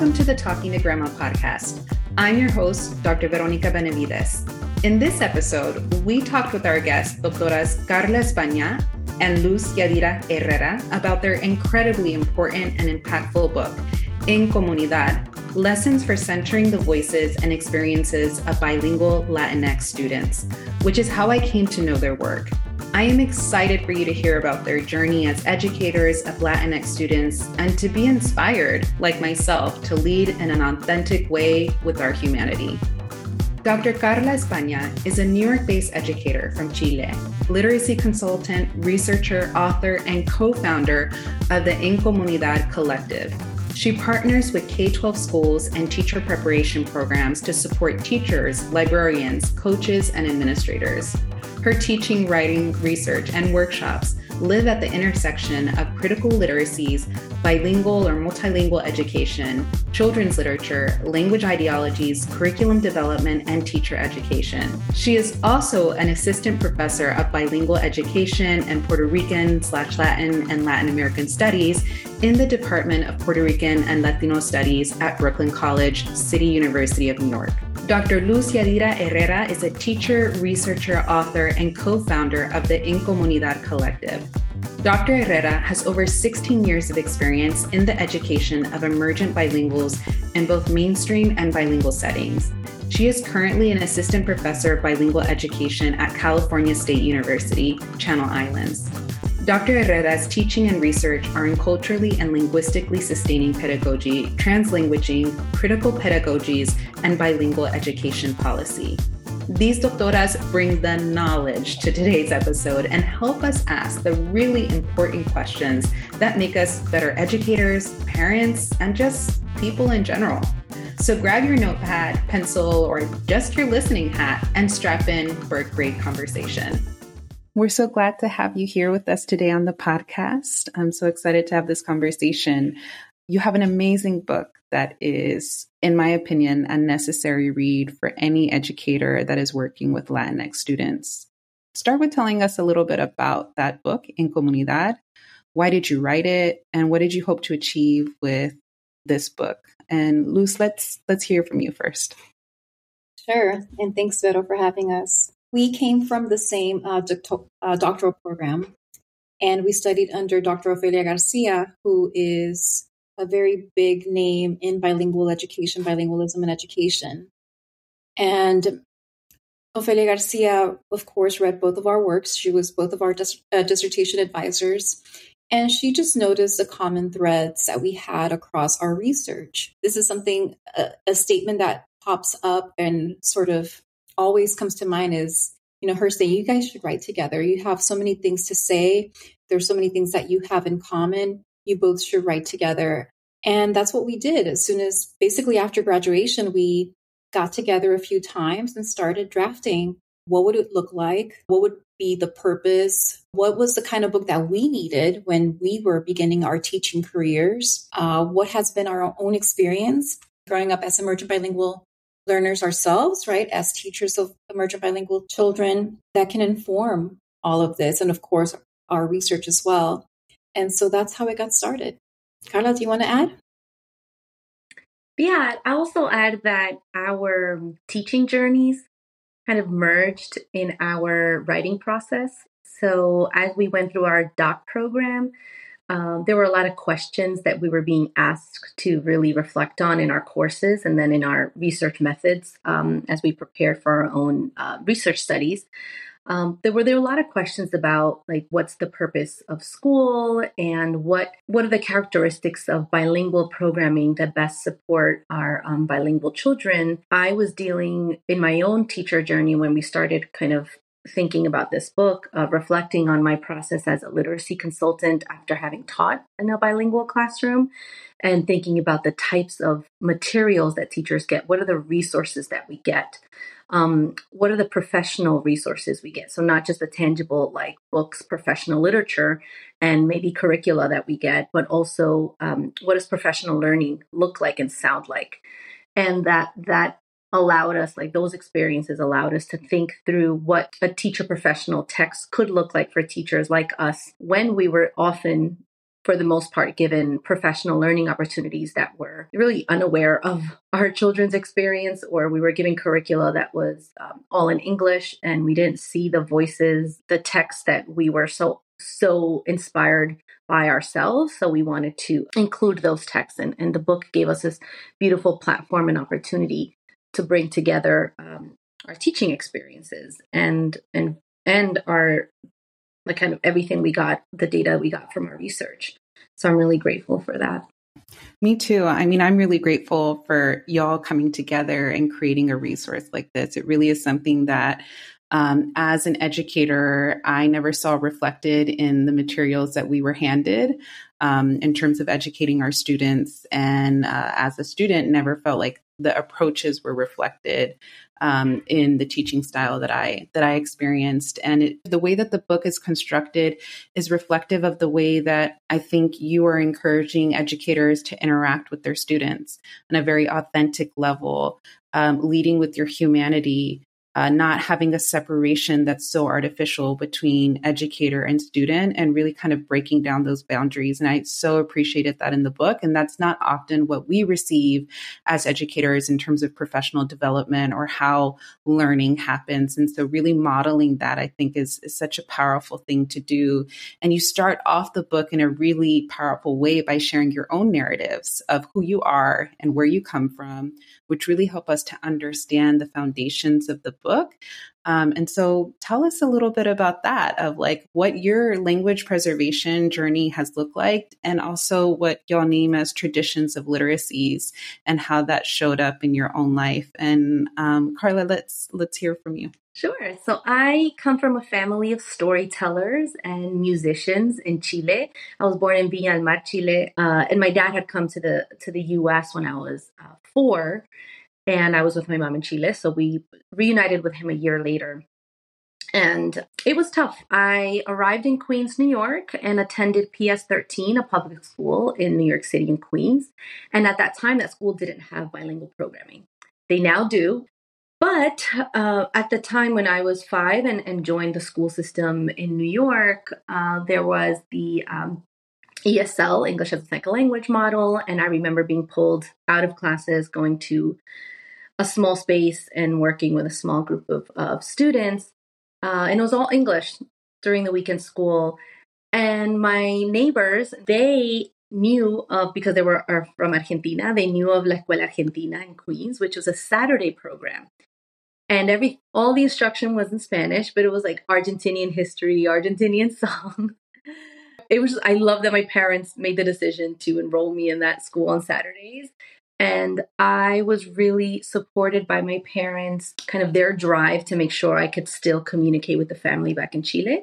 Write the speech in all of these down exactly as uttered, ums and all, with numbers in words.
Welcome to the Talking to Grandma podcast. I'm your host, Doctor Veronica Benavides. In this episode, we talked with our guests, Doctoras Carla España and Luz Yadira Herrera, about their incredibly important and impactful book, En Comunidad, Lessons for Centering the Voices and Experiences of Bilingual Latinx Students, which is how I came to know their work. I am excited for you to hear about their journey as educators of Latinx students and to be inspired, like myself, to lead in an authentic way with our humanity. Doctor Carla España is a New York-based educator from Chile, literacy consultant, researcher, author, and co-founder of the En Comunidad Collective. She partners with K twelve schools and teacher preparation programs to support teachers, librarians, coaches, and administrators. Her teaching, writing, research, and workshops live at the intersection of critical literacies, bilingual or multilingual education, children's literature, language ideologies, curriculum development, and teacher education. She is also an assistant professor of bilingual education and Puerto Rican slash Latin and Latin American studies in the Department of Puerto Rican and Latino Studies at Brooklyn College, City University of New York. Doctor Luz Yadira Herrera is a teacher, researcher, author, and co-founder of the En Comunidad Collective. Doctor Herrera has over sixteen years of experience in the education of emergent bilinguals in both mainstream and bilingual settings. She is currently an assistant professor of bilingual education at California State University, Channel Islands. Doctor Herrera's teaching and research are in culturally and linguistically sustaining pedagogy, translanguaging, critical pedagogies, and bilingual education policy. These doctoras bring the knowledge to today's episode and help us ask the really important questions that make us better educators, parents, and just people in general. So grab your notepad, pencil, or just your listening hat and strap in for a great conversation. We're so glad to have you here with us today on the podcast. I'm so excited to have this conversation. You have an amazing book that is, in my opinion, a necessary read for any educator that is working with Latinx students. Start with telling us a little bit about that book, En Comunidad. Why did you write it? And what did you hope to achieve with this book? And Luz, let's, let's hear from you first. Sure. And thanks, Vero, for having us. We came from the same uh, doctor- uh, doctoral program, and we studied under Doctor Ofelia Garcia, who is a very big name in bilingual education, bilingualism in education. And Ofelia Garcia, of course, read both of our works. She was both of our dis- uh, dissertation advisors, and she just noticed the common threads that we had across our research. This is something, a, a statement that pops up and sort of always comes to mind is, you know, her saying, you guys should write together. You have so many things to say. There's so many things that you have in common. You both should write together. And that's what we did. As soon as basically after graduation, we got together a few times and started drafting. What would it look like? What would be the purpose? What was the kind of book that we needed when we were beginning our teaching careers? Uh, what has been our own experience growing up as emergent bilingual learners ourselves, right, as teachers of emergent bilingual children that can inform all of this. And of course, our research as well. And so that's how it got started. Carla, do you want to add? Yeah, I also add that our teaching journeys kind of merged in our writing process. So as we went through our doc program, Um, there were a lot of questions that we were being asked to really reflect on in our courses and then in our research methods um, as we prepared for our own uh, research studies. Um, there were there were a lot of questions about like what's the purpose of school and what what are the characteristics of bilingual programming that best support our um, bilingual children. I was dealing in my own teacher journey when we started kind of thinking about this book, uh, reflecting on my process as a literacy consultant after having taught in a bilingual classroom and thinking about the types of materials that teachers get. What are the resources that we get? Um, what are the professional resources we get? So not just the tangible like books, professional literature, and maybe curricula that we get, but also um, what does professional learning look like and sound like? And that that allowed us, like those experiences allowed us to think through what a teacher professional text could look like for teachers like us when we were often for the most part, given professional learning opportunities that were really unaware of our children's experience, or we were given curricula that was um, all in English, and we didn't see the voices, the texts that we were so, so inspired by ourselves. So we wanted to include those texts, and, and the book gave us this beautiful platform and opportunity to bring together um, our teaching experiences and and and our like kind of everything we got, the data we got from our research. So I'm really grateful for that. Me too. I mean, I'm really grateful for y'all coming together and creating a resource like this. It really is something that um, as an educator, I never saw reflected in the materials that we were handed um, in terms of educating our students. And uh, as a student, never felt like the approaches were reflected um, in the teaching style that I that I experienced. And it, the way that the book is constructed is reflective of the way that I think you are encouraging educators to interact with their students on a very authentic level, um, leading with your humanity, uh, not having a separation that's so artificial between educator and student, and really kind of breaking down those boundaries. And I so appreciated that in the book. And that's not often what we receive as educators in terms of professional development or how learning happens. And so really modeling that, I think, is, is such a powerful thing to do. And you start off the book in a really powerful way by sharing your own narratives of who you are and where you come from, which really help us to understand the foundations of the book. Um, and so tell us a little bit about that, of like what your language preservation journey has looked like, and also what y'all name as traditions of literacies and how that showed up in your own life. And um, Carla, let's let's hear from you. Sure. So I come from a family of storytellers and musicians in Chile. I was born in Viña del Mar, Chile, uh, and my dad had come to the to the U S when I was uh, four. And I was with my mom in Chile, so we reunited with him a year later. And it was tough. I arrived in Queens, New York, and attended P S thirteen, a public school in New York City and Queens. And at that time, that school didn't have bilingual programming. They now do. But uh, at the time when I was five and, and joined the school system in New York, uh, there was the um, E S L, English as a Second Language model. And I remember being pulled out of classes, going to a small space and working with a small group of, of students. Uh, and it was all English during the weekend school. And my neighbors, they knew of, because they were are from Argentina, they knew of La Escuela Argentina in Queens, which was a Saturday program. And every all the instruction was in Spanish, but it was like Argentinian history, Argentinian songs. It was, I love that my parents made the decision to enroll me in that school on Saturdays. And I was really supported by my parents, kind of their drive to make sure I could still communicate with the family back in Chile.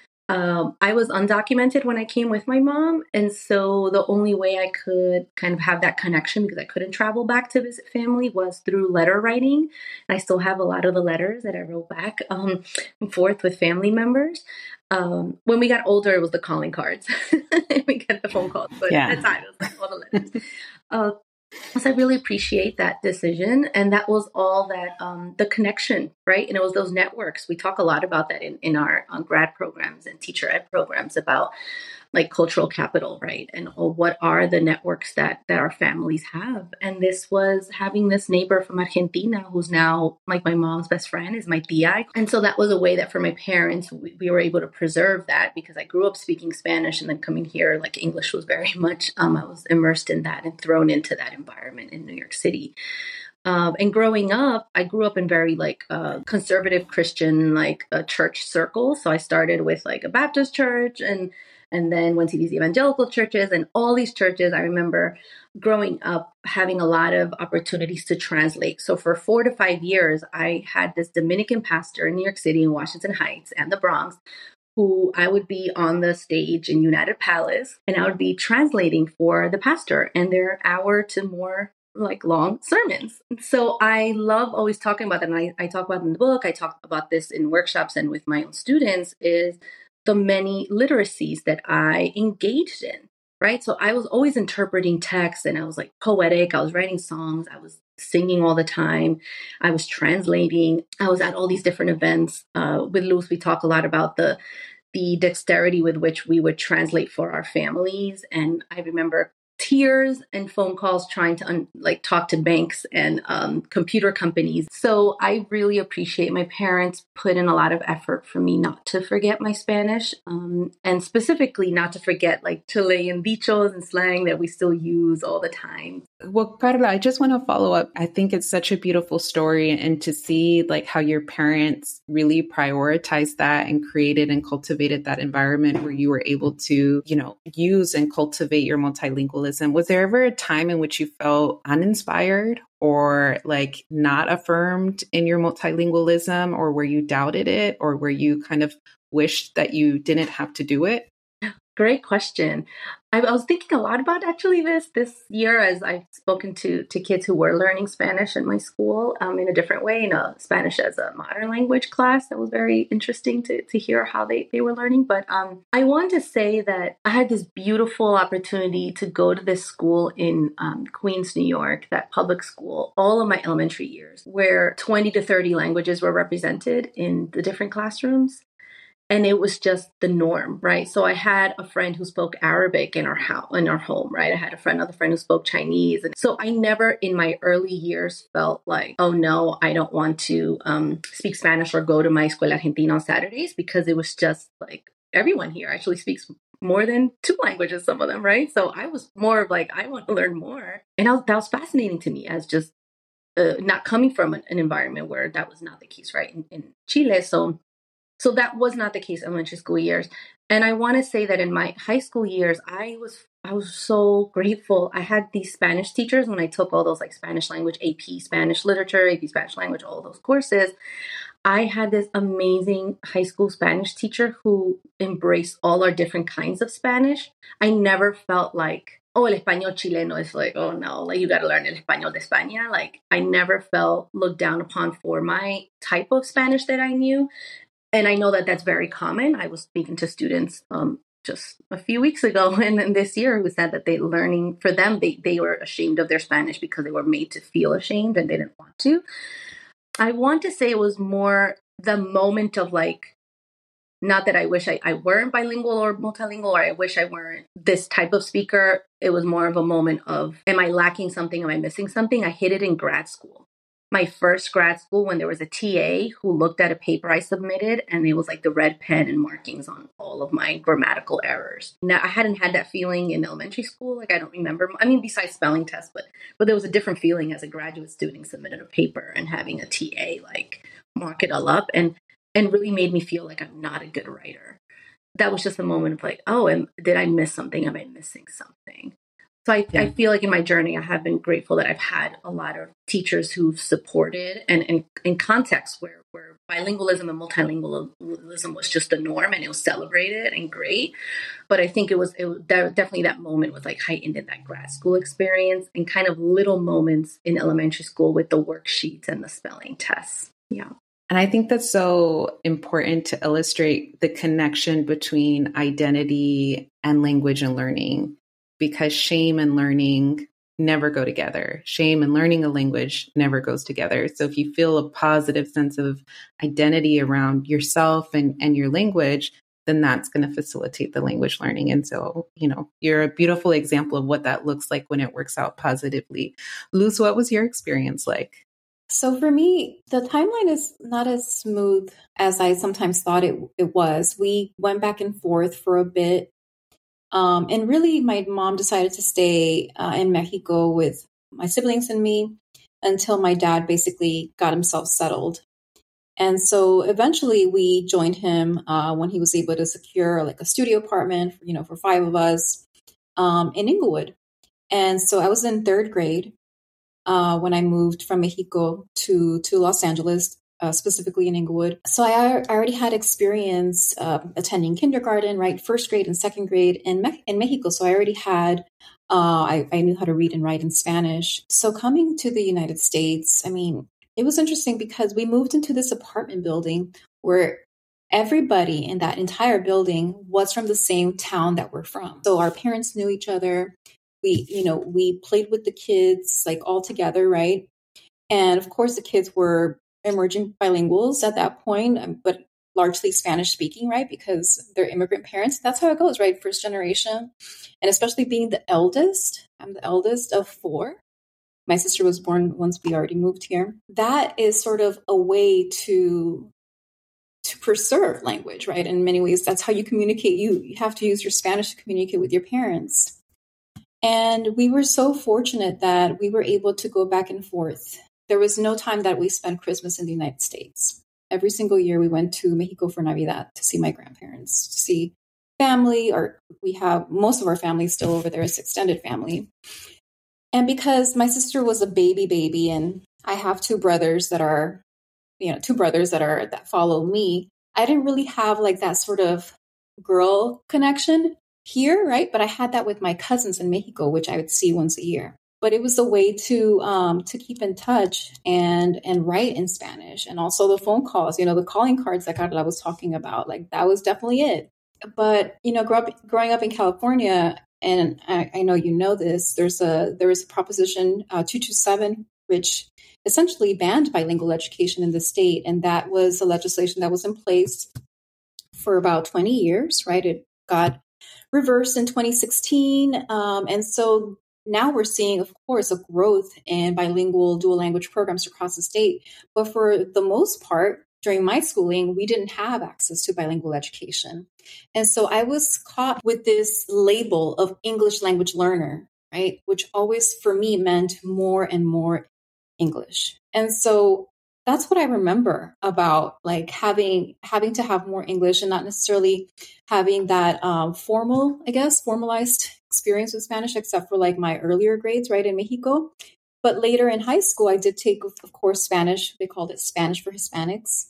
Um, I was undocumented when I came with my mom. And so the only way I could kind of have that connection, because I couldn't travel back to visit family, was through letter writing. And I still have a lot of the letters that I wrote back um, and forth with family members. Um, when we got older, it was the calling cards. We get the phone calls, but yeah. At the time, it was like all the letters. uh, So I really appreciate that decision. And that was all that, um, the connection, right? And it was those networks. We talk a lot about that in, in our um, grad programs and teacher ed programs about like cultural capital, right? And oh, what are the networks that, that our families have? And this was having this neighbor from Argentina, who's now like my mom's best friend, is my tia. And so that was a way that for my parents, we, we were able to preserve that, because I grew up speaking Spanish, and then coming here, like English was very much, um, I was immersed in that and thrown into that environment in New York City. Um, and growing up, I grew up in very like uh, conservative Christian, like a church circle. So I started with like a Baptist church, and and then went to these evangelical churches, and all these churches. I remember growing up having a lot of opportunities to translate. So for four to five years, I had this Dominican pastor in New York City and Washington Heights and the Bronx, who I would be on the stage in United Palace, and I would be translating for the pastor and their hour to more like long sermons. So I love always talking about that. And I, I talk about it in the book. I talk about this in workshops and with my own students, is the many literacies that I engaged in, right? So I was always interpreting texts, and I was like poetic. I was writing songs. I was singing all the time. I was translating. I was at all these different events. Uh, with Luz, we talk a lot about the the dexterity with which we would translate for our families. And I remember tears and phone calls trying to un- like talk to banks and um, computer companies. So I really appreciate my parents put in a lot of effort for me not to forget my Spanish, um, and specifically not to forget like Chilean dichos and slang that we still use all the time. Well, Carla, I just want to follow up. I think it's such a beautiful story, and to see like how your parents really prioritized that and created and cultivated that environment where you were able to, you know, use and cultivate your multilingualism. Was there ever a time in which you felt uninspired or like not affirmed in your multilingualism, or where you doubted it, or where you kind of wished that you didn't have to do it? Great question. I, I was thinking a lot about actually this this year as I've spoken to to kids who were learning Spanish in my school um, in a different way, in a Spanish as a modern language class. That was very interesting to to hear how they, they were learning. But um, I want to say that I had this beautiful opportunity to go to this school in um, Queens, New York, that public school, all of my elementary years, where twenty to thirty languages were represented in the different classrooms. And it was just the norm, right? So I had a friend who spoke Arabic in our house, in our home, right? I had a friend, another friend who spoke Chinese. And so I never in my early years felt like, oh no, I don't want to um, speak Spanish or go to my Escuela Argentina on Saturdays, because it was just like everyone here actually speaks more than two languages, some of them, right? So I was more of like, I want to learn more. And I was, that was fascinating to me as just uh, not coming from an, an environment where that was not the case, right? In, in Chile. So So that was not the case in elementary school years. And I want to say that in my high school years, I was I was so grateful. I had these Spanish teachers when I took all those like Spanish language, A P Spanish literature, A P Spanish language, all those courses. I had this amazing high school Spanish teacher who embraced all our different kinds of Spanish. I never felt like, oh, el español chileno is like, oh no, like you got to learn el español de España. Like I never felt looked down upon for my type of Spanish that I knew. And I know that that's very common. I was speaking to students um, just a few weeks ago and, and this year who said that they learning, for them, they, they were ashamed of their Spanish because they were made to feel ashamed and they didn't want to. I want to say it was more the moment of like, not that I wish I, I weren't bilingual or multilingual, or I wish I weren't this type of speaker. It was more of a moment of, am I lacking something? Am I missing something? I hit it in grad school. My first grad school, when there was a T A who looked at a paper I submitted, and it was like the red pen and markings on all of my grammatical errors. Now, I hadn't had that feeling in elementary school. Like, I don't remember. I mean, besides spelling tests, but but there was a different feeling as a graduate student submitted a paper and having a T A like mark it all up, and and really made me feel like I'm not a good writer. That was just a moment of like, oh, am, did I miss something? Am I missing something? So I, yeah. I feel like in my journey, I have been grateful that I've had a lot of teachers who've supported, and in, in contexts where, where bilingualism and multilingualism was just the norm and it was celebrated and great. But I think it was, it was definitely that moment was like heightened in that grad school experience, and kind of little moments in elementary school with the worksheets and the spelling tests. Yeah. And I think that's so important to illustrate the connection between identity and language and learning. Because shame and learning never go together. Shame and learning a language never goes together. So if you feel a positive sense of identity around yourself and, and your language, then that's going to facilitate the language learning. And so, you know, you're a beautiful example of what that looks like when it works out positively. Luz, what was your experience like? So for me, the timeline is not as smooth as I sometimes thought it, it was. We went back and forth for a bit. Um, and really, my mom decided to stay uh, in Mexico with my siblings and me until my dad basically got himself settled. And so eventually we joined him uh, when he was able to secure like a studio apartment, you know, for five of us um, in Inglewood. And so I was in third grade uh, when I moved from Mexico to, to Los Angeles. Uh, specifically in Inglewood. So I, I already had experience uh, attending kindergarten, right? First grade and second grade in, Me- in Mexico. So I already had, uh, I, I knew how to read and write in Spanish. So coming to the United States, I mean, it was interesting because we moved into this apartment building where everybody in that entire building was from the same town that we're from. So our parents knew each other. We, you know, we played with the kids like all together, right? And of course the kids were emerging bilinguals at that point, but a largely Spanish speaking, right? Because they're immigrant parents. That's how it goes, right? First generation. And especially being the eldest, I'm the eldest of four. My sister was born once we already moved here. That is sort of a way to to preserve language, right? In many ways, that's how you communicate. You, you have to use your Spanish to communicate with your parents. And we were so fortunate that we were able to go back and forth. There was no time that we spent Christmas in the United States. Every single year we went to Mexico for Navidad to see my grandparents, to see family, or we have most of our family still over there as extended family. And because my sister was a baby baby and I have two brothers that are you know, two brothers that are, that follow me, I didn't really have like that sort of girl connection here, right? But I had that with my cousins in Mexico, which I would see once a year. But it was a way to, um, to keep in touch and, and write in Spanish. And also the phone calls, you know, the calling cards that Carla was talking about, like that was definitely it. But, you know, grow up, growing up in California, and I, I know you know this, there's a, there is a proposition uh, two two seven, which essentially banned bilingual education in the state. And that was a legislation that was in place for about twenty years, right? It got reversed in twenty sixteen. Um, and so now we're seeing, of course, a growth in bilingual dual language programs across the state. But for the most part, during my schooling, we didn't have access to bilingual education. And so I was caught with this label of English language learner, right? Which always for me meant more and more English. And so that's what I remember about like having having to have more English and not necessarily having that um, formal, I guess, formalized experience with Spanish, except for like my earlier grades, right, in Mexico. But later in high school, I did take, of course, Spanish. They called it Spanish for Hispanics,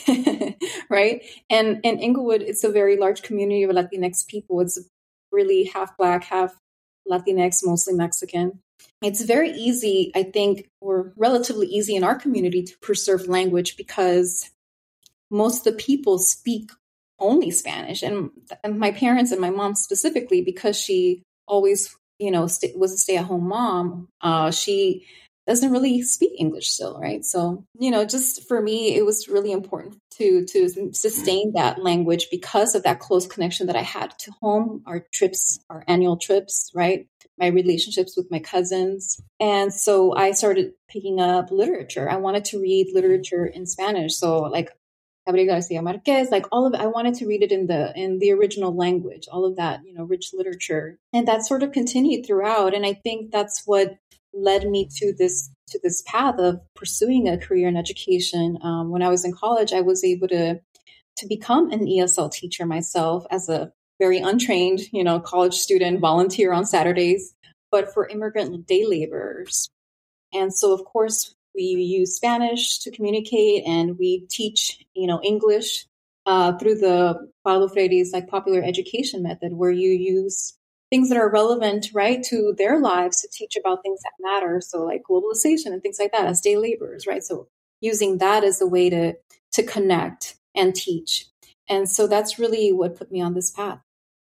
right? And in Inglewood, it's a very large community of Latinx people. It's really half Black, half Latinx, mostly Mexican. It's very easy, I think, or relatively easy in our community to preserve language because most of the people speak only Spanish. And, and my parents and my mom specifically, because she always, you know, st- was a stay-at-home mom, uh, she doesn't really speak English still, right? So, you know, just for me, it was really important to to sustain that language because of that close connection that I had to home, our trips, our annual trips, right? My relationships with my cousins. And so I started picking up literature. I wanted to read literature in Spanish. So like Gabriel Garcia Marquez, like all of it, I wanted to read it in the in the original language, all of that, you know, rich literature. And that sort of continued throughout. And I think that's what led me to this to this path of pursuing a career in education. Um, when I was in college, I was able to to become an E S L teacher myself as a very untrained, you know, college student, volunteer on Saturdays, but for immigrant day laborers. And so, of course, we use Spanish to communicate, and we teach, you know, English uh, through the Paulo Freire's like popular education method, where you use things that are relevant, right, to their lives to teach about things that matter. So like globalization and things like that as day laborers, right? So using that as a way to to connect and teach. And so that's really what put me on this path.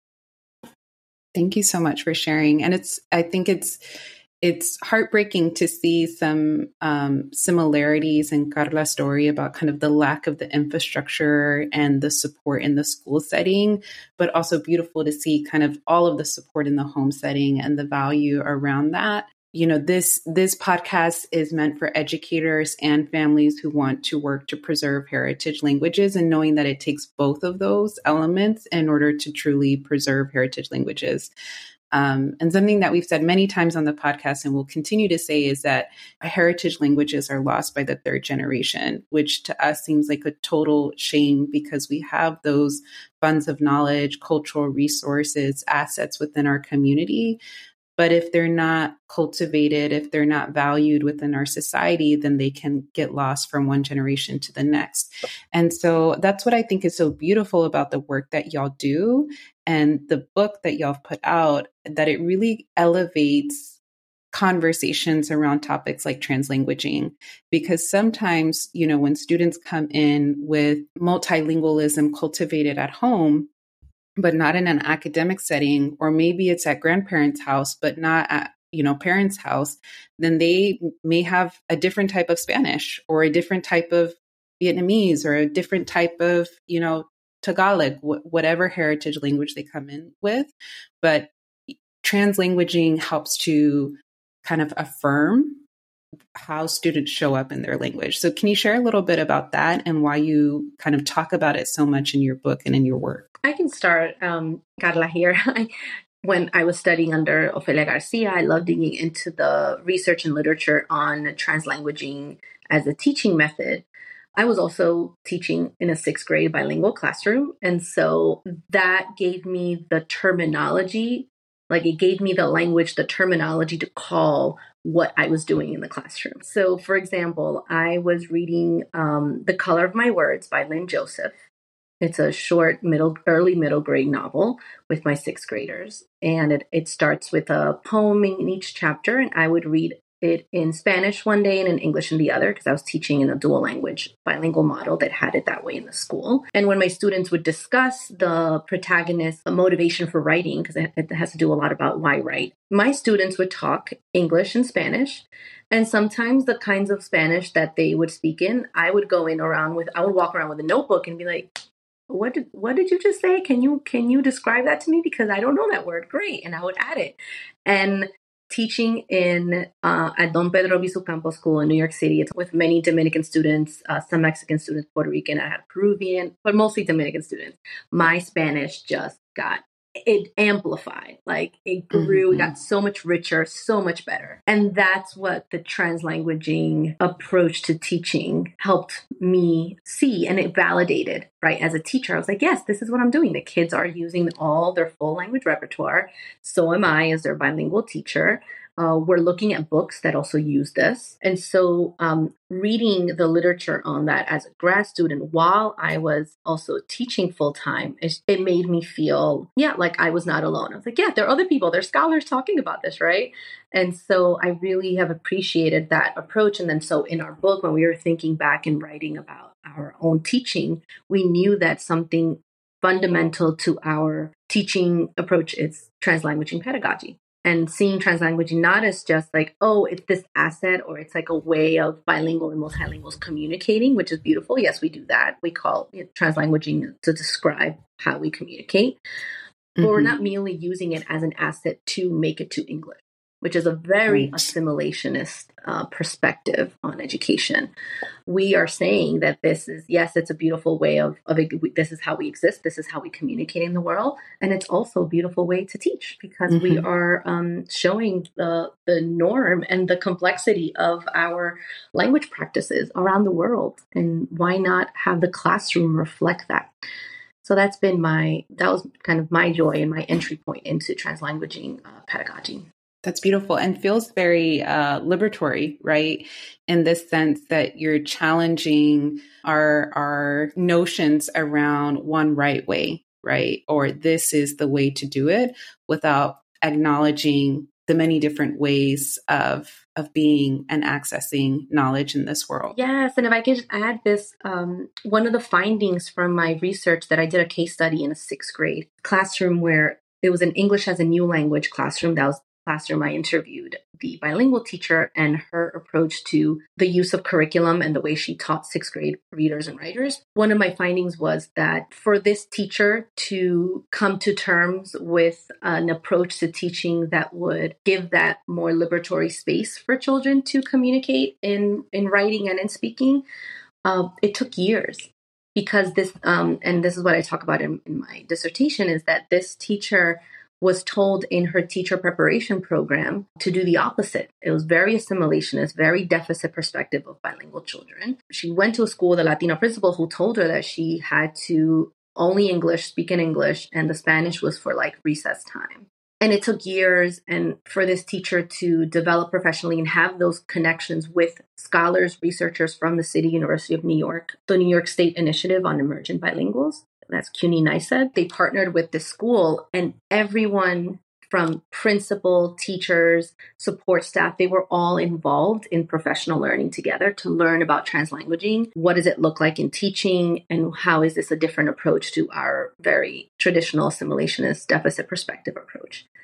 Thank you so much for sharing. And it's, I think it's, it's heartbreaking to see some um, similarities in Carla's story about kind of the lack of the infrastructure and the support in the school setting, but also beautiful to see kind of all of the support in the home setting and the value around that. You know, this this podcast is meant for educators and families who want to work to preserve heritage languages, and knowing that it takes both of those elements in order to truly preserve heritage languages. Um, and something that we've said many times on the podcast and will continue to say is that heritage languages are lost by the third generation, which to us seems like a total shame because we have those funds of knowledge, cultural resources, assets within our community. But if they're not cultivated, if they're not valued within our society, then they can get lost from one generation to the next. And so that's what I think is so beautiful about the work that y'all do and the book that y'all have put out, that it really elevates conversations around topics like translanguaging. Because sometimes, you know, when students come in with multilingualism cultivated at home, but not in an academic setting, or maybe it's at grandparents' house, but not at, you know, parents' house, then they may have a different type of Spanish or a different type of Vietnamese or a different type of, you know, Tagalog, wh- whatever heritage language they come in with. But translanguaging helps to kind of affirm how students show up in their language. So can you share a little bit about that and why you kind of talk about it so much in your book and in your work? I can start, um, Carla, here. When I was studying under Ofelia Garcia, I loved digging into the research and literature on translanguaging as a teaching method. I was also teaching in a sixth grade bilingual classroom. And so that gave me the terminology, like it gave me the language, the terminology to call what I was doing in the classroom. So for example, I was reading um, The Color of My Words by Lynn Joseph. It's a short, middle, early middle grade novel with my sixth graders. And it, it starts with a poem in each chapter. And I would read it in Spanish one day and in English in the other, because I was teaching in a dual language bilingual model that had it that way in the school. And when my students would discuss the protagonist's motivation for writing, because it, it has to do a lot about why write, my students would talk English and Spanish. And sometimes the kinds of Spanish that they would speak in, I would go in around with, I would walk around with a notebook and be like, what did, what did you just say? Can you, can you describe that to me? Because I don't know that word. Great. And I would add it. And teaching in uh, at Don Pedro Visu Campo School in New York City, it's with many Dominican students, uh, some Mexican students, Puerto Rican, I had Peruvian, but mostly Dominican students. My Spanish just got, it amplified, like it grew, it got so much richer, so much better. And that's what the translanguaging approach to teaching helped me see, and it validated, right? As a teacher, I was like, yes, this is what I'm doing. The kids are using all their full language repertoire. So am I as their bilingual teacher. Uh, we're looking at books that also use this. And so um, reading the literature on that as a grad student while I was also teaching full time, it, it made me feel, yeah, like I was not alone. I was like, yeah, there are other people, there are scholars talking about this, right? And so I really have appreciated that approach. And then so in our book, when we were thinking back and writing about our own teaching, we knew that something fundamental to our teaching approach is translanguaging pedagogy. And seeing translanguaging not as just like, oh, it's this asset or it's like a way of bilingual and multilinguals communicating, which is beautiful. Yes, we do that. We call it translanguaging to describe how we communicate. But mm-hmm. we're not merely using it as an asset to make it to English, which is a very right. assimilationist uh, perspective on education. We are saying that this is, yes, it's a beautiful way of, of this is how we exist. This is how we communicate in the world. And it's also a beautiful way to teach because mm-hmm. we are um, showing the, the norm and the complexity of our language practices around the world. And why not have the classroom reflect that? So that's been my, that was kind of my joy and my entry point into translanguaging uh, pedagogy. That's beautiful and feels very uh, liberatory, right? In this sense that you're challenging our our notions around one right way, right? Or this is the way to do it without acknowledging the many different ways of of being and accessing knowledge in this world. Yes, and if I could just add this, um, one of the findings from my research that I did a case study in a sixth grade classroom where it was an English as a new language classroom. That was classroom, I interviewed the bilingual teacher and her approach to the use of curriculum and the way she taught sixth grade readers and writers. One of my findings was that for this teacher to come to terms with an approach to teaching that would give that more liberatory space for children to communicate in, in writing and in speaking, uh, it took years. Because this, um, and this is what I talk about in, in my dissertation, is that this teacher was told in her teacher preparation program to do the opposite. It was very assimilationist, very deficit perspective of bilingual children. She went to a school with a Latino principal who told her that she had to only English, speak in English, and the Spanish was for like recess time. And it took years and for this teacher to develop professionally and have those connections with scholars, researchers from the City University of New York, the New York State Initiative on Emergent Bilinguals. That's CUNY NYSED. They partnered with the school and everyone from principal, teachers, support staff, they were all involved in professional learning together to learn about translanguaging. What does it look like in teaching? And how is this a different approach to our very traditional assimilationist deficit perspective approach?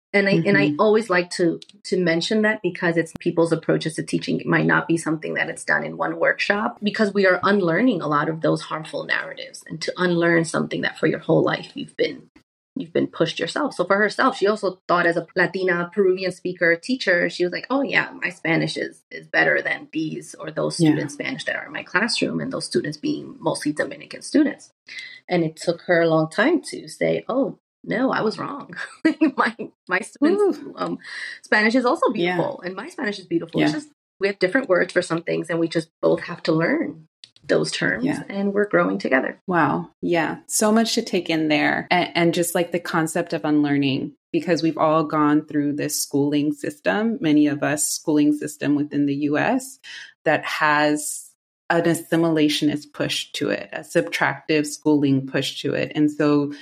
And I Mm-hmm. and I always like to to mention that because it's people's approaches to teaching. It might not be something that it's done in one workshop, because we are unlearning a lot of those harmful narratives, and to unlearn something that for your whole life you've been you've been pushed yourself. So for herself, she also thought, as a Latina Peruvian speaker teacher, she was like, oh yeah, my Spanish is is better than these or those students' yeah. Spanish that are in my classroom, and those students being mostly Dominican students. And it took her a long time to say, oh, no, I was wrong. my my students' um, Spanish is also beautiful, yeah. and my Spanish is beautiful. Yeah. It's just we have different words for some things, and we just both have to learn those terms, yeah. and we're growing together. Wow. Yeah. So much to take in there. And, and just like the concept of unlearning, because we've all gone through this schooling system, many of us schooling system within the U S that has an assimilationist push to it, a subtractive schooling push to it. And so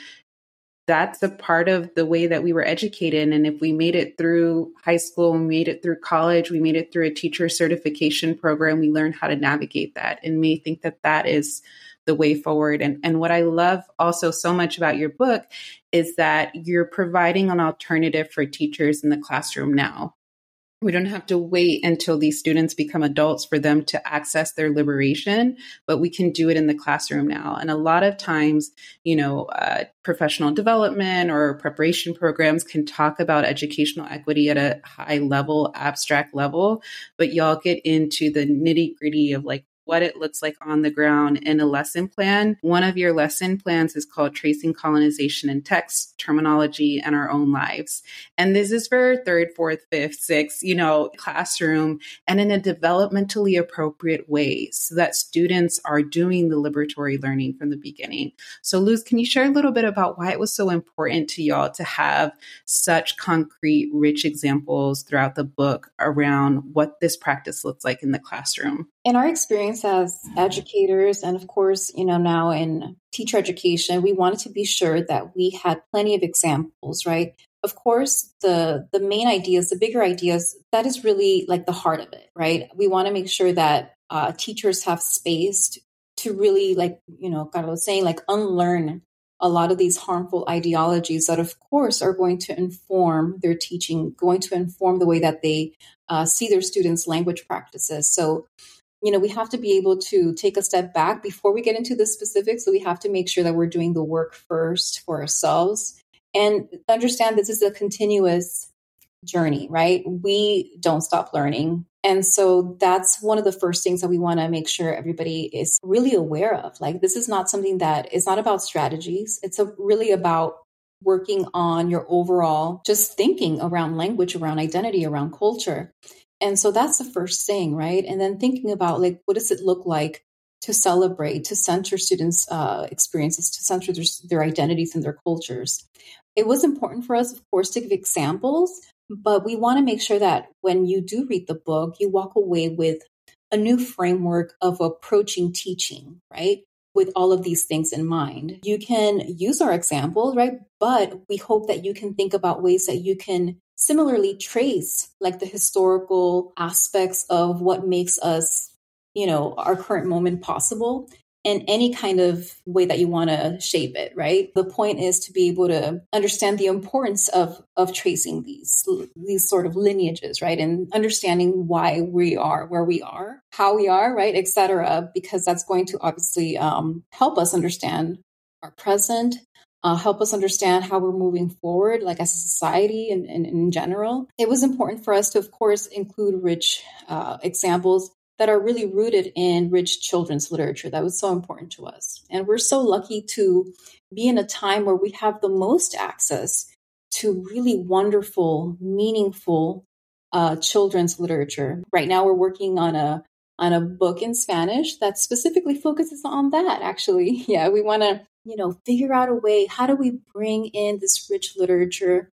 that's a part of the way that we were educated. And if we made it through high school, we made it through college, we made it through a teacher certification program, we learned how to navigate that, and may think that that is the way forward. And, and what I love also so much about your book is that you're providing an alternative for teachers in the classroom now. We don't have to wait until these students become adults for them to access their liberation, but we can do it in the classroom now. And a lot of times, you know, uh, professional development or preparation programs can talk about educational equity at a high level, abstract level, but y'all get into the nitty gritty of like what it looks like on the ground in a lesson plan. One of your lesson plans is called Tracing Colonization in Text, Terminology, and Our Own Lives. And this is for third, fourth, fifth, sixth, you know, classroom, and in a developmentally appropriate way so that students are doing the liberatory learning from the beginning. So Luz, can you share a little bit about why it was so important to y'all to have such concrete, rich examples throughout the book around what this practice looks like in the classroom? In our experience as educators, and of course, you know, now in teacher education, we wanted to be sure that we had plenty of examples, right? Of course, the the main ideas, the bigger ideas, that is really like the heart of it, right? We want to make sure that uh, teachers have space to, to really, like, you know, Carla was saying, like unlearn a lot of these harmful ideologies that, of course, are going to inform their teaching, going to inform the way that they uh, see their students' language practices. So, you know, we have to be able to take a step back before we get into the specifics. So we have to make sure that we're doing the work first for ourselves and understand this is a continuous journey, right? We don't stop learning. And so that's one of the first things that we want to make sure everybody is really aware of. Like, this is not something that is not about strategies. It's a, really about working on your overall just thinking around language, around identity, around culture. And so that's the first thing, right? And then thinking about, like, what does it look like to celebrate, to center students' uh, experiences, to center their, their identities and their cultures. It was important for us, of course, to give examples, but we want to make sure that when you do read the book, you walk away with a new framework of approaching teaching, right? With all of these things in mind. You can use our examples, right? But we hope that you can think about ways that you can similarly trace like the historical aspects of what makes us, you know, our current moment possible in any kind of way that you want to shape it, right? The point is to be able to understand the importance of of tracing these these sort of lineages, right? And understanding why we are where we are, how we are, right, et cetera, because that's going to obviously um, help us understand our present, uh, help us understand how we're moving forward, like as a society and, and in general. It was important for us to, of course, include rich uh, examples that are really rooted in rich children's literature. That was so important to us. And we're so lucky to be in a time where we have the most access to really wonderful, meaningful uh, children's literature. Right now, we're working on a on a book in Spanish that specifically focuses on that, actually. Yeah, we want to, you know, figure out a way, how do we bring in this rich literature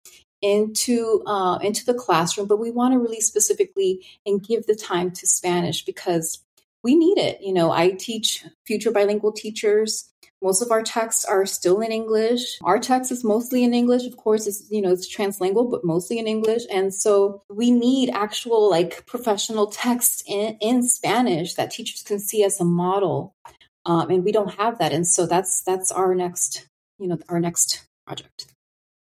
into uh, into the classroom, but we want to really specifically and give the time to Spanish because we need it. You know, I teach future bilingual teachers. Most of our texts are still in English. Our text is mostly in English. Of course, it's, you know, it's translingual, but mostly in English. And so we need actual like professional text in, in Spanish that teachers can see as a model. Um, and we don't have that. And so that's that's our next, you know, our next project.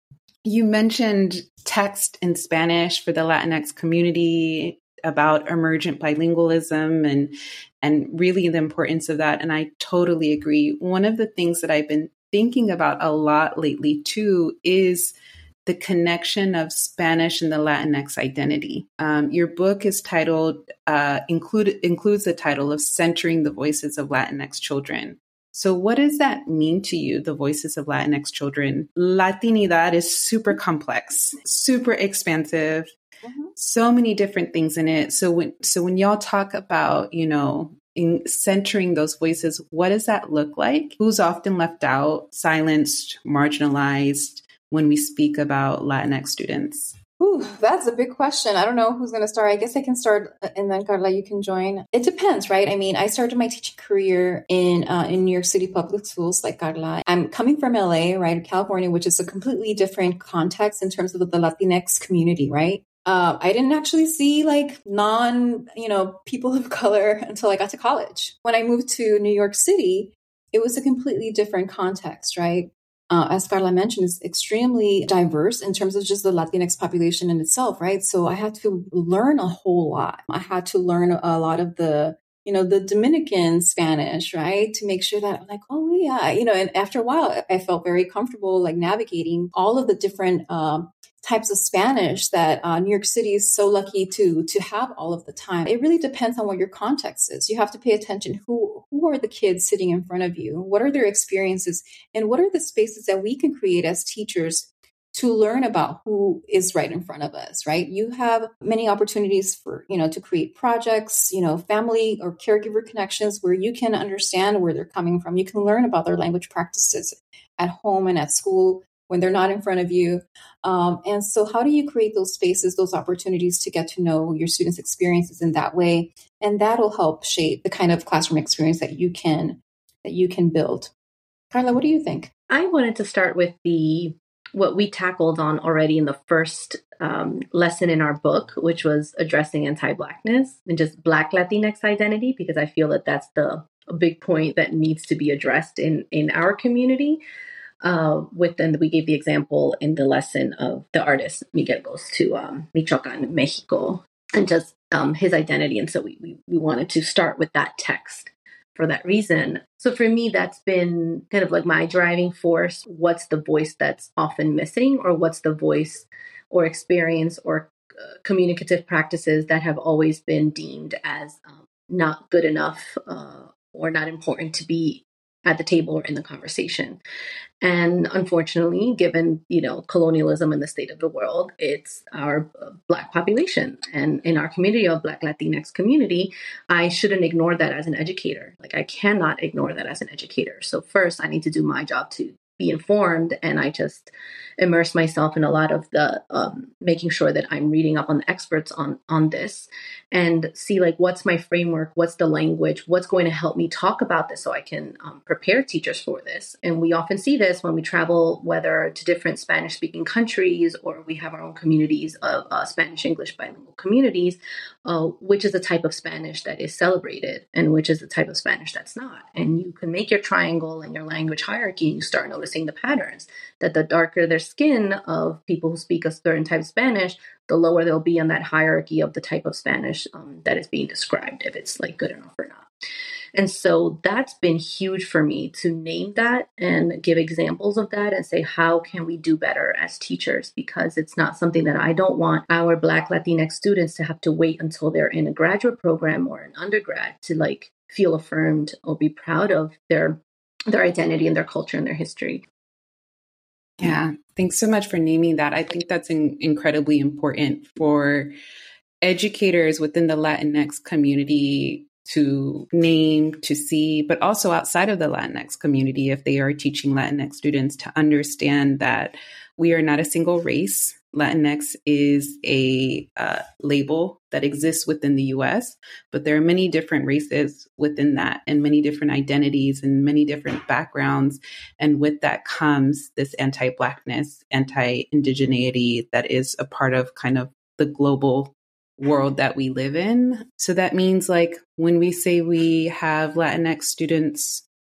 You mentioned text in Spanish for the Latinx community about emergent bilingualism and and really the importance of that. And I totally agree. One of the things that I've been thinking about a lot lately, too, is the connection of Spanish and the Latinx identity. Um, your book is titled, uh, include, includes the title of Centering the Voices of Latinx Children. So what does that mean to you, the voices of Latinx children? Latinidad is super complex, super expansive, mm-hmm. so many different things in it. So when, so when y'all talk about, you know, in centering those voices, what does that look like? Who's often left out, silenced, marginalized when we speak about Latinx students? Ooh, that's a big question. I don't know who's going to start. I guess I can start, and then Carla, you can join. It depends, right? I mean, I started my teaching career in uh, in New York City public schools, like Carla. I'm coming from L A, right, California, which is a completely different context in terms of the Latinx community, right? Uh, I didn't actually see like non, you know, people of color until I got to college. When I moved to New York City, it was a completely different context, right? Uh, as Carla mentioned, is extremely diverse in terms of just the Latinx population in itself, right? So I had to learn a whole lot. I had to learn a lot of the, you know, the Dominican Spanish, right? To make sure that I'm like, oh yeah, you know, and after a while, I felt very comfortable like navigating all of the different um, types of Spanish that uh, New York City is so lucky to to have all of the time. It really depends on what your context is. You have to pay attention. Who who are the kids sitting in front of you? What are their experiences? And what are the spaces that we can create as teachers to learn about who is right in front of us, right? You have many opportunities for, you know, to create projects, you know, family or caregiver connections where you can understand where they're coming from. You can learn about their language practices at home and at school when they're not in front of you. Um, and so how do you create those spaces, those opportunities to get to know your students' experiences in that way? And that'll help shape the kind of classroom experience that you can that you can build. Carla, what do you think? I wanted to start with the what we tackled on already in the first um, lesson in our book, which was addressing anti-Blackness and just Black Latinx identity, because I feel that that's the a big point that needs to be addressed in, in our community. Uh, with and we gave the example in the lesson of the artist Miguel goes to um, Michoacan, Mexico, and just um, his identity. And so we, we we wanted to start with that text for that reason. So for me, that's been kind of like my driving force. What's the voice that's often missing, or what's the voice or experience or uh, communicative practices that have always been deemed as um, not good enough uh, or not important to be at the table or in the conversation. And unfortunately, given, you know, colonialism and the state of the world, it's our Black population. And in our community of Black Latinx community, I shouldn't ignore that as an educator. Like, I cannot ignore that as an educator. So first, I need to do my job to be informed. And I just immerse myself in a lot of the um, making sure that I'm reading up on the experts on, on this and see like, what's my framework? What's the language? What's going to help me talk about this so I can um, prepare teachers for this? And we often see this when we travel, whether to different Spanish speaking countries, or we have our own communities of uh, Spanish English bilingual communities, uh, which is the type of Spanish that is celebrated and which is the type of Spanish that's not. And you can make your triangle and your language hierarchy, and you start noticing the patterns that the darker their skin of people who speak a certain type of Spanish, the lower they'll be on that hierarchy of the type of Spanish um, that is being described, if it's like good enough or not. And so that's been huge for me to name that and give examples of that and say, how can we do better as teachers? Because it's not something that I don't want our Black Latinx students to have to wait until they're in a graduate program or an undergrad to like feel affirmed or be proud of their their identity and their culture and their history. Yeah, thanks so much for naming that. I think that's in, incredibly important for educators within the Latinx community to name, to see, but also outside of the Latinx community, if they are teaching Latinx students, to understand that we are not a single race. Latinx is a uh, label that exists within the U S, but there are many different races within that and many different identities and many different backgrounds. And with that comes this anti-Blackness, anti-indigeneity that is a part of kind of the global world that we live in. So that means like when we say we have Latinx students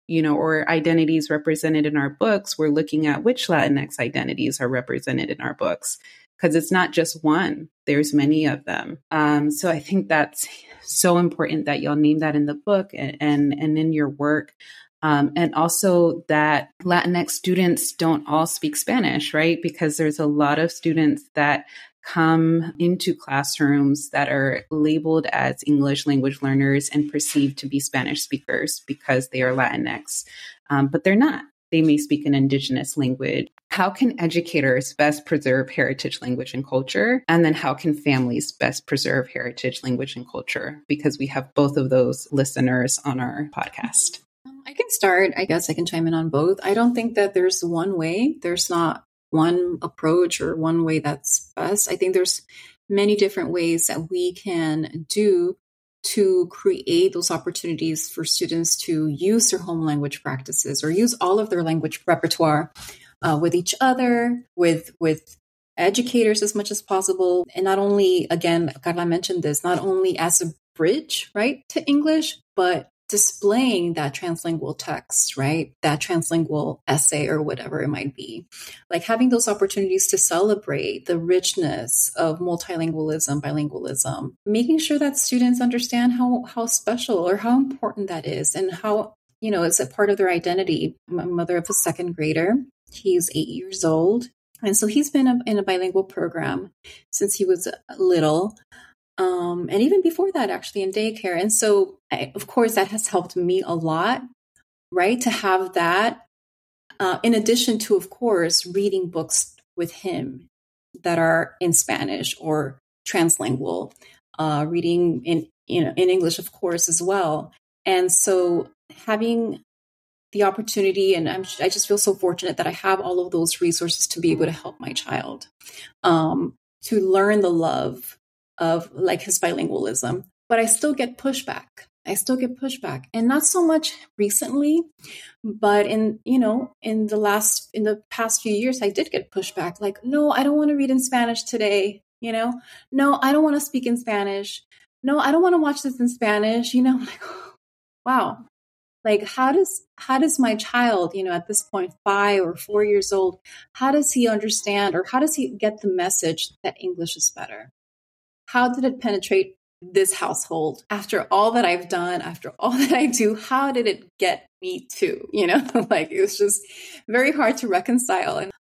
you know, or identities represented in our books, we're looking at which Latinx identities are represented in our books, because it's not just one, there's many of them. Um, so I think that's so important that y'all name that in the book and, and, and in your work. Um, and also that Latinx students don't all speak Spanish, right? Because there's a lot of students that come into classrooms that are labeled as English language learners and perceived to be Spanish speakers because they are Latinx, um, but they're not. They may speak an indigenous language. How can educators best preserve heritage language and culture? And then how can families best preserve heritage language and culture? Because we have both of those listeners on our podcast. I can start. I guess I can chime in on both. I don't think that there's one way. There's not one approach or one way that's best. I think there's many different ways that we can do to create those opportunities for students to use their home language practices or use all of their language repertoire uh, with each other, with with educators as much as possible. And not only, again, Carla mentioned this, not only as a bridge, right, to English, but displaying that translingual text, right? That translingual essay or whatever it might be. Like having those opportunities to celebrate the richness of multilingualism, bilingualism, making sure that students understand how, how special or how important that is and how, you know, it's a part of their identity. I'm a mother of a second grader. He's eight years old. And so he's been in a bilingual program since he was little. Um, and even before that, actually, in daycare. And so, I, of course, that has helped me a lot, right? To have that, uh, in addition to, of course, reading books with him that are in Spanish or translingual, uh, reading in, you know, in English, of course, as well. And so having the opportunity, and I'm, I just feel so fortunate that I have all of those resources to be able to help my child, um, to learn the love of like his bilingualism, but I still get pushback. I still get pushback, and not so much recently, but in, you know, in the last, in the past few years, I did get pushback. Like, no, I don't want to read in Spanish today. You know, no, I don't want to speak in Spanish. No, I don't want to watch this in Spanish. You know, like, wow. Like, how does, how does my child, you know, at this point, five or four years old, how does he understand, or how does he get the message that English is better? How did it penetrate this household? After all that I've done, after all that I do, how did it get me to, you know, like it was just very hard to reconcile. And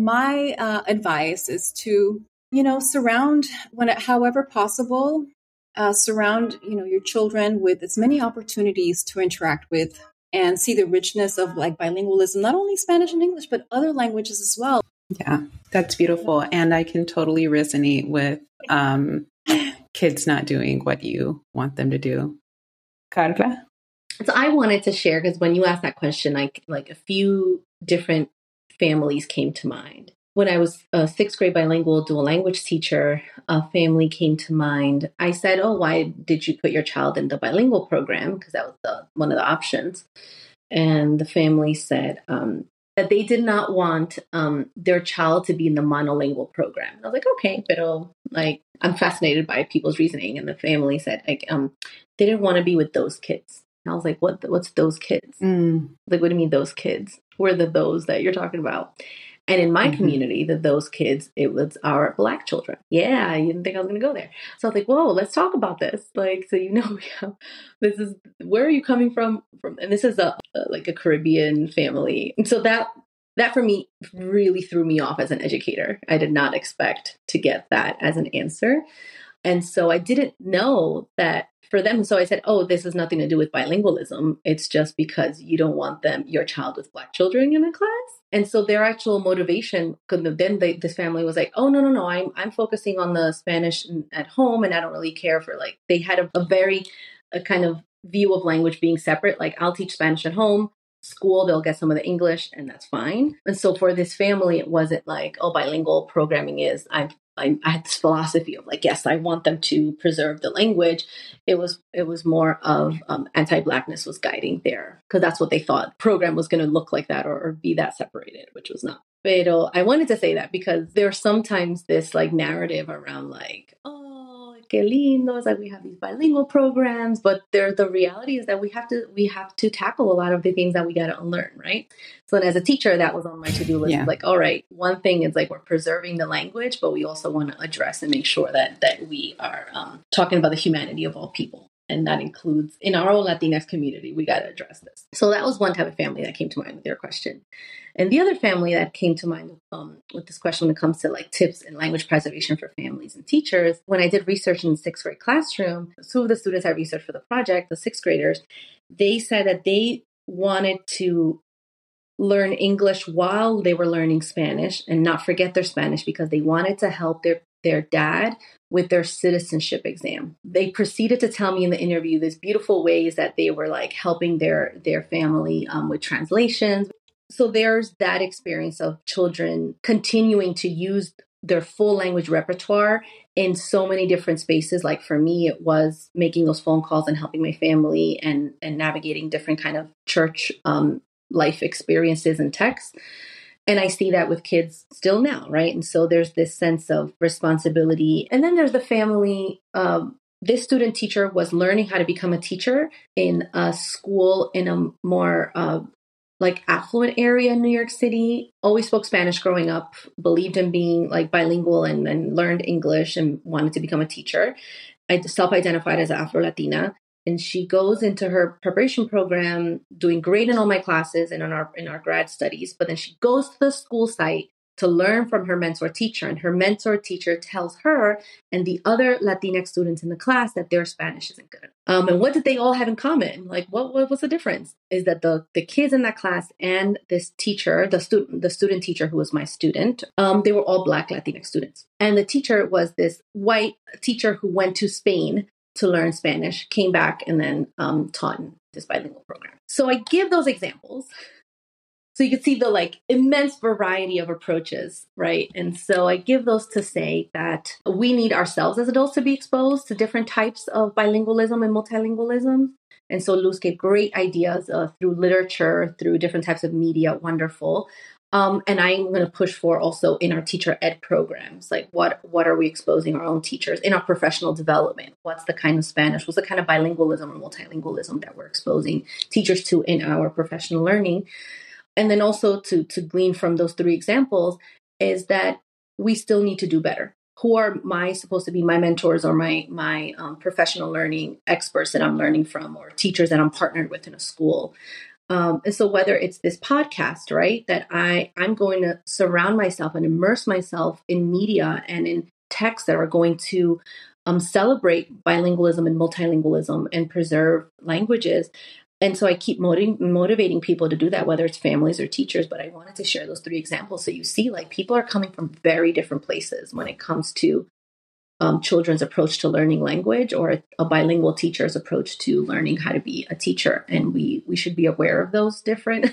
my uh, advice is to, you know, surround, when it, however possible, uh, surround, you know, your children with as many opportunities to interact with and see the richness of like bilingualism, not only Spanish and English, but other languages as well. Yeah, that's beautiful. And I can totally resonate with um, kids not doing what you want them to do. Carla? So I wanted to share, because when you asked that question, like, like a few different families came to mind. When I was a sixth grade bilingual dual language teacher, a family came to mind. I said, oh, why did you put your child in the bilingual program? Because that was the, one of the options. And the family said, um, that they did not want um, their child to be in the monolingual program. I was like, okay, pero like, I'm fascinated by people's reasoning. And the family said, like, um, they didn't want to be with those kids. And I was like, what? What's those kids? Mm. Like, what do you mean those kids? Who are the those that you're talking about? And in my mm-hmm. community, the those kids, it was our Black children. Yeah, I didn't think I was going to go there. So I was like, whoa, let's talk about this. Like, so, you know, this is, where are you coming from? From, and this is a, a like a Caribbean family. And so that, that for me really threw me off as an educator. I did not expect to get that as an answer. And so I didn't know that for them. So I said, oh, this has nothing to do with bilingualism. It's just because you don't want them, your child with Black children in a class. And so their actual motivation, then they, this family was like, oh, no, no, no, I'm I'm focusing on the Spanish at home, and I don't really care for, like, they had a, a very a kind of view of language being separate. Like, I'll teach Spanish at home, school, they'll get some of the English, and that's fine. And so for this family, it wasn't like, oh, bilingual programming is, I I, I had this philosophy of like, yes, I want them to preserve the language. It was it was more of um, anti-Blackness was guiding there, because that's what they thought program was going to look like, that or, or be that separated, which was not. Pero I wanted to say that because there's sometimes this like narrative around like, oh, qué lindo. It's like we have these bilingual programs, but there, the reality is that we have to, we have to tackle a lot of the things that we got to unlearn, right? So as a teacher, that was on my to-do list. Yeah. Like, all right, one thing is like, we're preserving the language, but we also want to address and make sure that, that we are um, talking about the humanity of all people. And that includes in our own Latinx community, we got to address this. So that was one type of family that came to mind with your question. And the other family that came to mind um, with this question when it comes to like tips in language preservation for families and teachers, when I did research in the sixth grade classroom, two of the students I researched for the project, the sixth graders, they said that they wanted to learn English while they were learning Spanish and not forget their Spanish because they wanted to help their their dad with their citizenship exam. They proceeded to tell me in the interview these beautiful ways that they were like helping their, their family um, with translations. So there's that experience of children continuing to use their full language repertoire in so many different spaces. Like for me, it was making those phone calls and helping my family and, and navigating different kind of church um, life experiences and texts. And I see that with kids still now, right? And so there's this sense of responsibility. And then there's the family. Um, this student teacher was learning how to become a teacher in a school in a more uh, like affluent area in New York City. Always spoke Spanish growing up, believed in being like bilingual and then learned English and wanted to become a teacher. I self-identified as Afro-Latina. And she goes into her preparation program, doing great in all my classes and in our in our grad studies. But then she goes to the school site to learn from her mentor teacher. And her mentor teacher tells her and the other Latinx students in the class that their Spanish isn't good. Um, and what did they all have in common? Like, what, what was the difference? Is that the, the kids in that class and this teacher, the student, the student teacher who was my student, um, they were all Black Latinx students. And the teacher was this white teacher who went to Spain to learn Spanish, came back, and then um, taught in this bilingual program. So I give those examples so you can see the like immense variety of approaches, right? And so I give those to say that we need ourselves as adults to be exposed to different types of bilingualism and multilingualism. And so Luz gave great ideas uh, through literature, through different types of media, wonderful. Um, and I'm going to push for also in our teacher ed programs, like what what are we exposing our own teachers in our professional development? What's the kind of Spanish? What's the kind of bilingualism or multilingualism that we're exposing teachers to in our professional learning? And then also to, to glean from those three examples is that we still need to do better. Who are my supposed to be my mentors or my my um, professional learning experts that I'm learning from or teachers that I'm partnered with in a school? Um, and so whether it's this podcast, right, that I, I'm going to surround myself and immerse myself in media and in texts that are going to um, celebrate bilingualism and multilingualism and preserve languages. And so I keep motiv- motivating people to do that, whether it's families or teachers. But I wanted to share those three examples so you see like people are coming from very different places when it comes to Um, children's approach to learning language or a, a bilingual teacher's approach to learning how to be a teacher. And we we should be aware of those different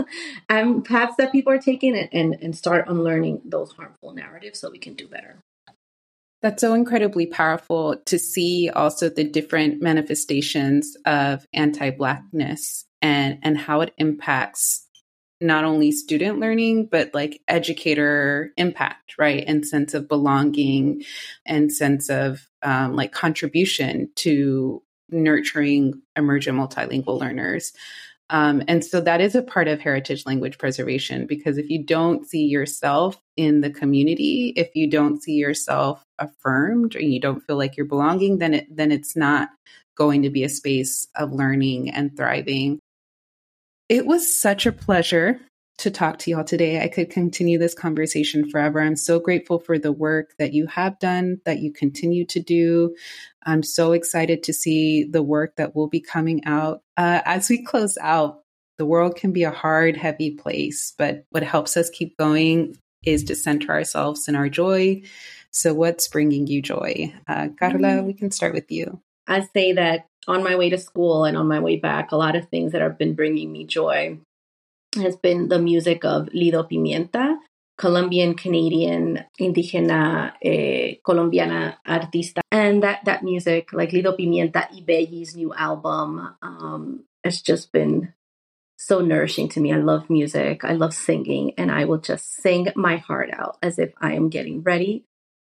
um, paths that people are taking and, and, and start unlearning those harmful narratives so we can do better. That's so incredibly powerful to see also the different manifestations of anti-Blackness and, and how it impacts not only student learning, but like educator impact, right? And sense of belonging and sense of um, like contribution to nurturing emergent multilingual learners. Um, and so that is a part of heritage language preservation, because if you don't see yourself in the community, if you don't see yourself affirmed or you don't feel like you're belonging, then it, then it's not going to be a space of learning and thriving. It was such a pleasure to talk to y'all today. I could continue this conversation forever. I'm so grateful for the work that you have done, that you continue to do. I'm so excited to see the work that will be coming out. Uh, as we close out, the world can be a hard, heavy place, but what helps us keep going is to center ourselves in our joy. So what's bringing you joy? Uh, Carla, we can start with you. I say that on my way to school and on my way back, a lot of things that have been bringing me joy has been the music of Lido Pimienta, Colombian, Canadian, Indigena, eh, Colombiana artista. And that, that music, like Lido Pimienta y Belli's new album, um, has just been so nourishing to me. I love music. I love singing. And I will just sing my heart out as if I am getting ready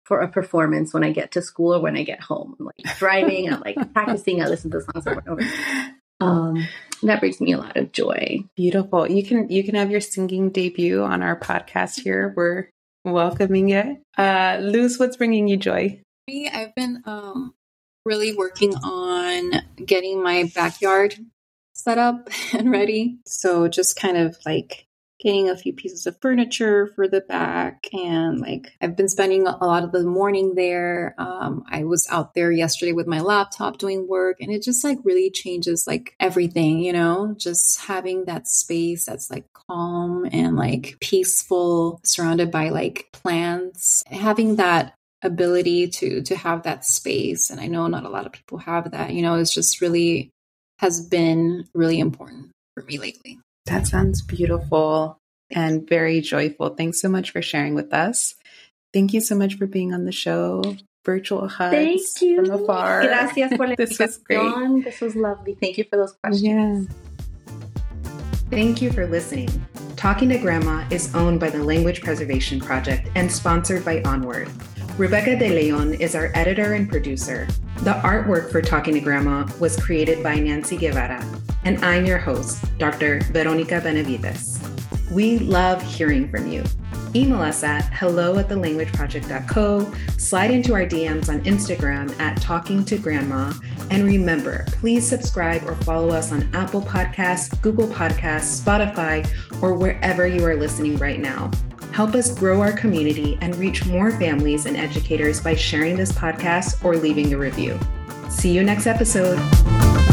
for a performance when I get to school or when I get home. I'm like driving, I'm like practicing, I listen to songs over and over. Um, that brings me a lot of joy. Beautiful. You can you can have your singing debut on our podcast here. We're welcoming it. Uh, Luz, what's bringing you joy? Me, I've been um, really working on getting my backyard set up and ready. So just kind of like getting a few pieces of furniture for the back. And like, I've been spending a lot of the morning there. Um, I was out there yesterday with my laptop doing work, and it just like really changes like everything, you know, just having that space that's like calm and like peaceful, surrounded by like plants, having that ability to, to have that space. And I know not a lot of people have that, you know, it's just really has been really important for me lately. That sounds beautiful and very joyful. Thanks so much for sharing with us. Thank you so much for being on the show. Virtual hugs Thank you. from afar. Gracias por la This was great. This was lovely. Thank you for those questions. Yeah. Thank you for listening. Talking to Grandma is owned by the Language Preservation Project and sponsored by Onward. Rebecca De Leon is our editor and producer. The artwork for Talking to Grandma was created by Nancy Guevara, and I'm your host, Doctor Veronica Benavides. We love hearing from you. Email us at hello at the language project dot co, slide into our D Ms on Instagram at Talking to Grandma, and remember, please subscribe or follow us on Apple Podcasts, Google Podcasts, Spotify, or wherever you are listening right now. Help us grow our community and reach more families and educators by sharing this podcast or leaving a review. See you next episode.